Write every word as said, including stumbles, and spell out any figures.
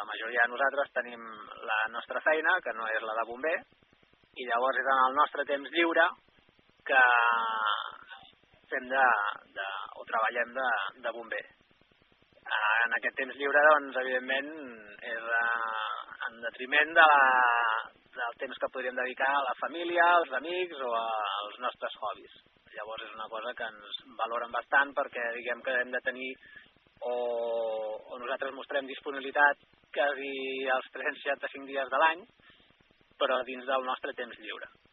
la majoria de nosaltres tenim la nostra feina, que no és la de bomber, i llavors és en el nostre temps lliure que fem de, de, o treballem de, de bomber. En aquest temps lliure, doncs, evidentment, és en detriment de la, del temps que podríem dedicar a la família, als amics o als nostres hobbies. Llavors és una cosa que ens valoren bastant perquè diguem que hem de tenir o, o nosaltres mostrem disponibilitat quasi els tres cents seixanta-cinc dies de l'any, però dins del nostre temps lliure.